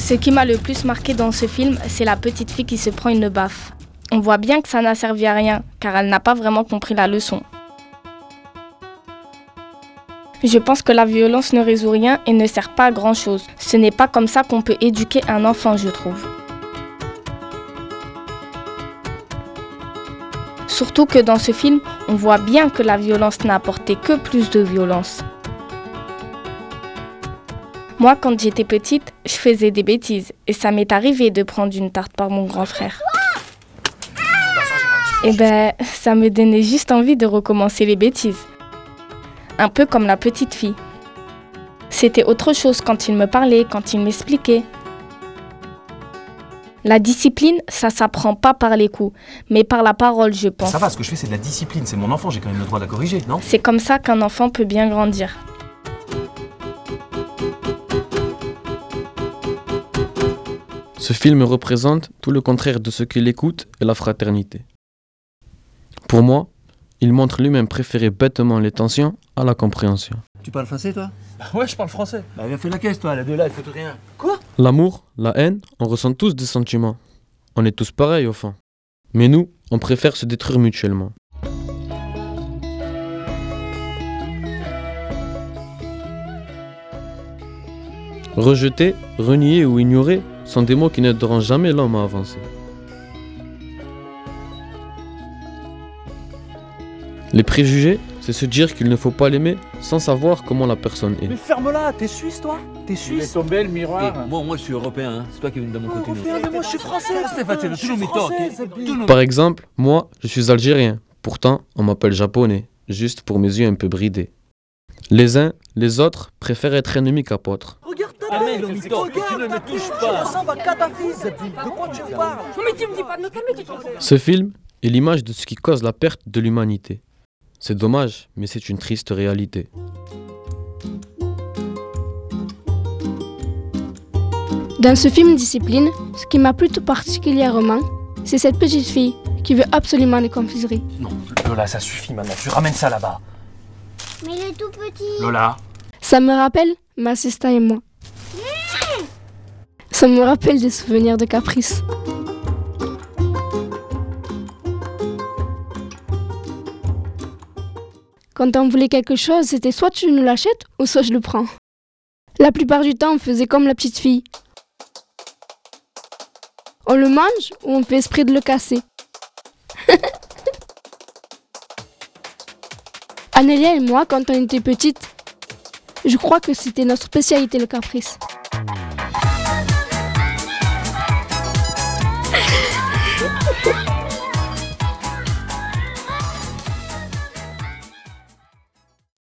Ce qui m'a le plus marqué dans ce film, c'est la petite fille qui se prend une baffe. On voit bien que ça n'a servi à rien, car elle n'a pas vraiment compris la leçon. Je pense que la violence ne résout rien et ne sert pas à grand-chose. Ce n'est pas comme ça qu'on peut éduquer un enfant, je trouve. Surtout que dans ce film, on voit bien que la violence n'a apporté que plus de violence. Moi, quand j'étais petite, je faisais des bêtises et ça m'est arrivé de prendre une tarte par mon grand frère. Et ça me donnait juste envie de recommencer les bêtises. Un peu comme la petite fille. C'était autre chose quand il me parlait, quand il m'expliquait. La discipline, ça s'apprend pas par les coups, mais par la parole, je pense. Ça va, ce que je fais, c'est de la discipline. C'est mon enfant, j'ai quand même le droit de la corriger, non ? C'est comme ça qu'un enfant peut bien grandir. Ce film représente tout le contraire de ce que l'écoute et la fraternité. Pour moi, il montre lui-même préférer bêtement les tensions à la compréhension. Tu parles français, toi ? Bah ouais, je parle français. Bah viens faire la caisse, toi, la deux là, elle fait rien. Quoi ? L'amour, la haine, on ressent tous des sentiments. On est tous pareils au fond. Mais nous, on préfère se détruire mutuellement. Rejeter, renier ou ignorer sont des mots qui n'aideront jamais l'homme à avancer. Les préjugés, c'est se dire qu'il ne faut pas l'aimer sans savoir comment la personne est. Mais ferme-la, t'es suisse toi ? T'es suisse ? Tombé le miroir. Moi je suis européen, hein. C'est toi qui viens de mon côté. Mais moi je suis français. Stéphane, tu nous mets tort, ok ? Par exemple, moi, je suis algérien. Pourtant, on m'appelle japonais, juste pour mes yeux un peu bridés. Les uns, les autres, préfèrent être ennemis qu'apôtres. Regarde ta Ah mais tête. le mytho, tu ne me touches Tu pas. ressembles à Kadhafi, de quoi tu parles ? Non mais tu me dis pas de me calmer, tu te rends. Ce film est l'image de ce qui cause la perte de l'humanité. C'est dommage, mais c'est une triste réalité. Dans ce film Discipline, ce qui m'a plu tout particulièrement, c'est cette petite fille qui veut absolument les confiseries. Non, Lola, ça suffit maintenant. Tu ramènes ça là-bas. Mais il est tout petit. Lola. Ça me rappelle ma sesta et moi. Ça me rappelle des souvenirs de caprice. Quand on voulait quelque chose, c'était soit tu nous l'achètes ou soit je le prends. La plupart du temps, on faisait comme la petite fille. On le mange ou on fait esprit de le casser. Anélia et moi, quand on était petites, je crois que c'était notre spécialité, le caprice.